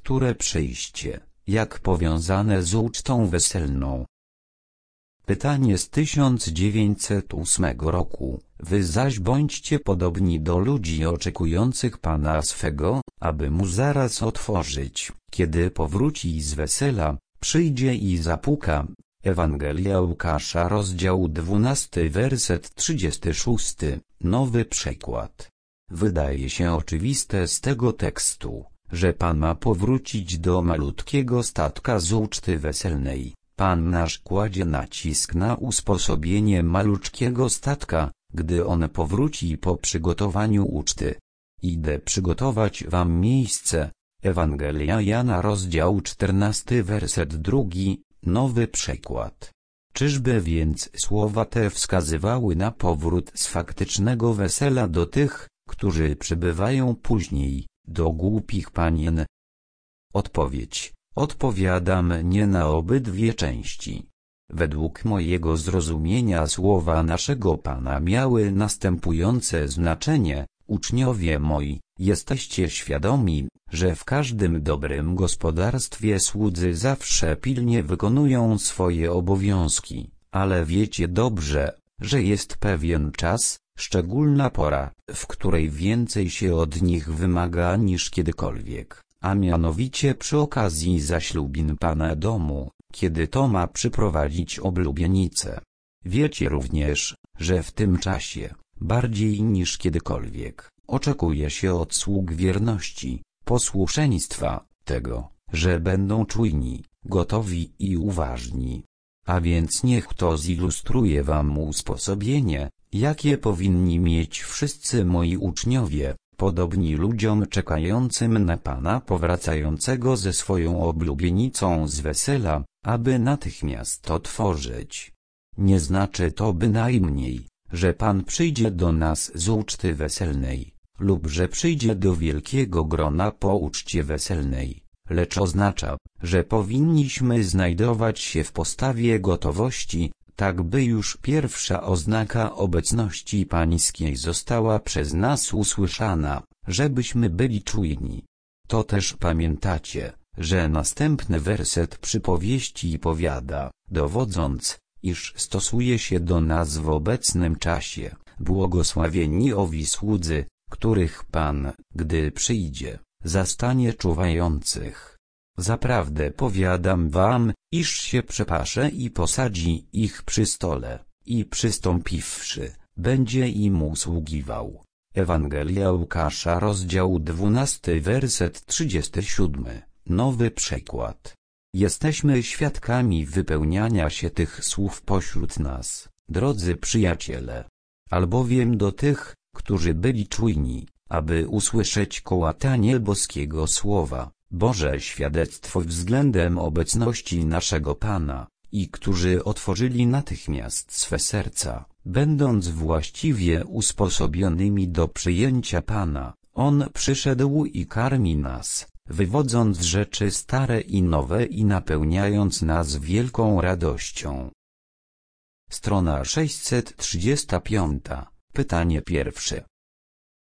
które przyjście, jak powiązane z ucztą weselną. Pytanie z 1908 roku. Wy zaś bądźcie podobni do ludzi oczekujących Pana swego, aby mu zaraz otworzyć, kiedy powróci z wesela, przyjdzie i zapuka. Ewangelia Łukasza, rozdział 12, werset 36, nowy przekład. Wydaje się oczywiste z tego tekstu, że Pan ma powrócić do malutkiego statka z uczty weselnej. Pan nasz kładzie nacisk na usposobienie maluczkiego statka, gdy on powróci po przygotowaniu uczty. Idę przygotować wam miejsce. Ewangelia Jana, rozdział 14, werset 2, nowy przekład. Czyżby więc słowa te wskazywały na powrót z faktycznego wesela do tych, którzy przybywają później, do głupich panien? Odpowiedź. Odpowiadam nie na obydwie części. Według mojego zrozumienia słowa naszego Pana miały następujące znaczenie: uczniowie moi, jesteście świadomi, że w każdym dobrym gospodarstwie słudzy zawsze pilnie wykonują swoje obowiązki, ale wiecie dobrze, że jest pewien czas, szczególna pora, w której więcej się od nich wymaga niż kiedykolwiek, a mianowicie przy okazji zaślubin Pana domu, kiedy to ma przyprowadzić oblubienicę. Wiecie również, że w tym czasie, bardziej niż kiedykolwiek, oczekuje się od sług wierności, posłuszeństwa, tego, że będą czujni, gotowi i uważni. A więc niech to zilustruje wam usposobienie, jakie powinni mieć wszyscy moi uczniowie, podobni ludziom czekającym na Pana powracającego ze swoją oblubienicą z wesela, aby natychmiast otworzyć. Nie znaczy to bynajmniej, że Pan przyjdzie do nas z uczty weselnej, lub że przyjdzie do wielkiego grona po uczcie weselnej, lecz oznacza, że powinniśmy znajdować się w postawie gotowości, tak by już pierwsza oznaka obecności Pańskiej została przez nas usłyszana, żebyśmy byli czujni. To też pamiętacie, że następny werset przypowieści powiada, dowodząc, iż stosuje się do nas w obecnym czasie: błogosławieni owi słudzy, których Pan, gdy przyjdzie, zastanie czuwających. Zaprawdę powiadam wam, iż się przepasze i posadzi ich przy stole, i przystąpiwszy, będzie im usługiwał. Ewangelia Łukasza, rozdział 12, werset 37, nowy przekład. Jesteśmy świadkami wypełniania się tych słów pośród nas, drodzy przyjaciele. Albowiem do tych, którzy byli czujni, aby usłyszeć kołatanie boskiego słowa, Boże świadectwo względem obecności naszego Pana, i którzy otworzyli natychmiast swe serca, będąc właściwie usposobionymi do przyjęcia Pana, On przyszedł i karmi nas, wywodząc rzeczy stare i nowe i napełniając nas wielką radością. Strona 635. Pytanie pierwsze.